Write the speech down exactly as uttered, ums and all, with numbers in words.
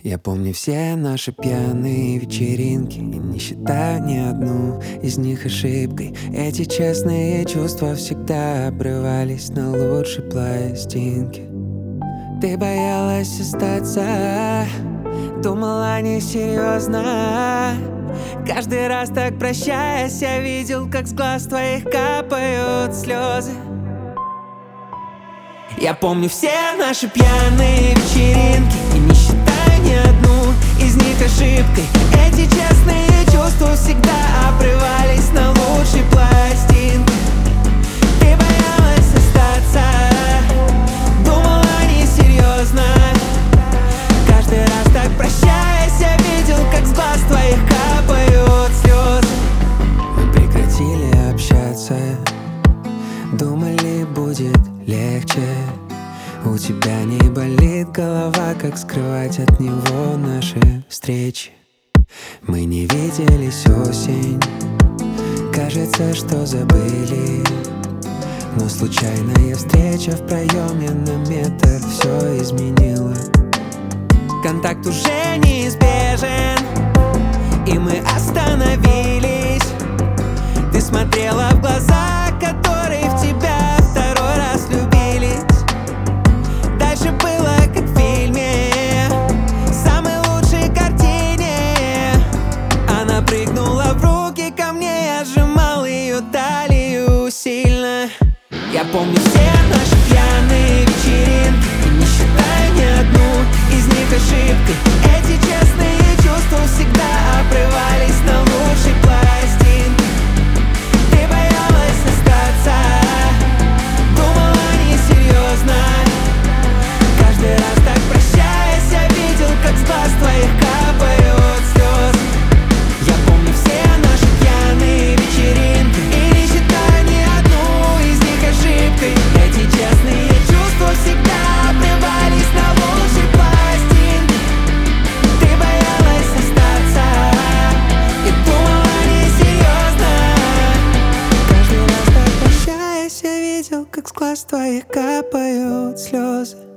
Я помню все наши пьяные вечеринки и не считаю ни одну из них ошибкой. Эти честные чувства всегда обрывались на лучшей пластинке. Ты боялась остаться, думала несерьезно. Каждый раз так прощаясь, я видел, как с глаз твоих капают слезы. Я помню все наши пьяные вечеринки и не считаю ни одну из них ошибкой. Эти честные чувства всегда обрывались на лучшей пластинке. Ты боялась остаться, думала несерьезно. Каждый раз так прощаясь, я видел, как с глаз твоих капают слезы. Мы прекратили общаться, думали, будет легче. У тебя не болит голова, как скрывать от него наши встречи. Мы не виделись осень, кажется, что забыли. Но случайная встреча в проеме на метр все изменила. Контакт уже неизбежен, и мы остановились. Ты смотрела в глаза, которые в тебя второй раз влюбились. Дальше было как в фильме, самой лучшей картине. Она прыгнула в руки ко мне, я сжимал ее талию сильно. Я помню все наши пьяные вечеринки и не считаю ни одну из них ошибкой. Эти честные чувства всегда обрывались на лучшей пластинке. Ты боялась остаться, думала несерьезно. Каждый раз так прощаясь, я видел, как с глаз твоих капают слезы. Я помню все наши пьяные вечеринки и не считаю ни одну из них ошибкой. Эти честные чувства всегда обрывались на лучшей пластинке. Ты боялась остаться и думала несерьезно. Каждый раз так прощаясь, я видел, как с глаз твоих капают слезы.